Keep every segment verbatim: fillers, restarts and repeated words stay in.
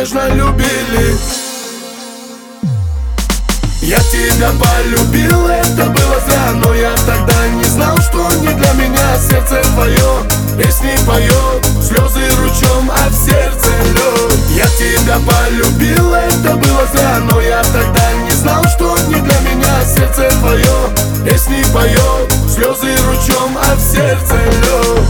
нежно любили. Я тебя полюбил, это было зря, но я тогда не знал, что не для меня сердце твое. Песни поет, слезы ручьем, а в сердце лед. Я тебя полюбил, это было зря, но я тогда не знал, что не для меня сердце твое. Песни поет, слезы ручьем, а в сердце лед.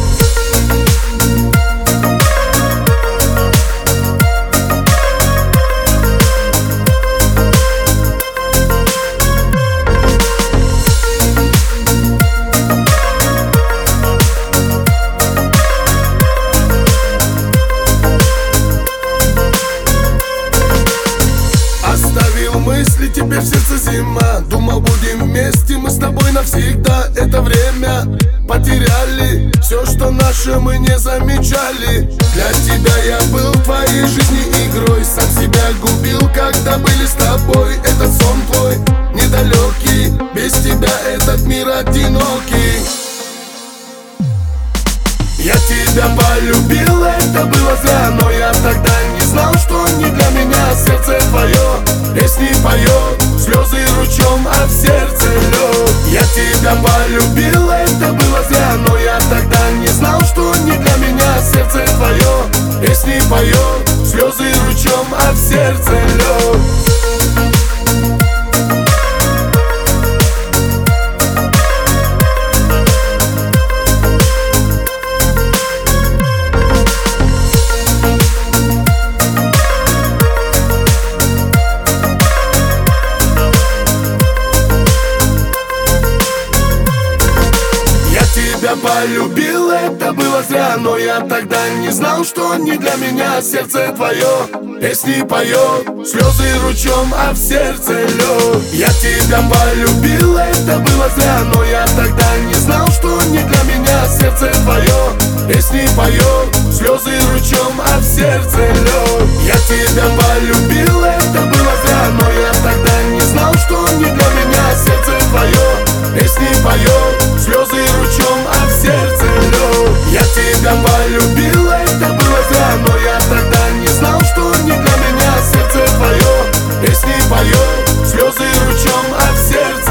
Мысли, теперь в сердце зима. Думал, будем вместе, мы с тобой навсегда. Это время потеряли, все, что наше, мы не замечали. Для тебя я был в твоей жизни игрой, сам себя губил, когда были с тобой. Этот сон твой недалекий, без тебя этот мир одинокий. Я тебя полюбил, это было зря, но я тогда не знал, что не для меня сердце твое. Песни поет, слезы ручьем, а в сердце лед. Я тебя полюбил, это было зря, но я тогда не знал, что не для меня сердце твое. Песни поет, слезы ручьем, а в сердце лед. Я полюбил, это было зря, но я тогда не знал, что не для меня сердце твое. Песни поет, слезы ручьем, а в сердце лед. Я тебя полюбил, это было зря, но я тогда не знал, что не для меня сердце твое. Песни поет, слезы ручьем, а в сердце лед. Я тебя полюбил, это было зря, но я тогда не знал, что не для меня сердце твое. Песни поет, слезы ручьем, а в сердце лед. Я тебя полюбил, это было зря, но я тогда не знал, что не для меня сердце твое. Песни поет, слезы ручьем, а в сердце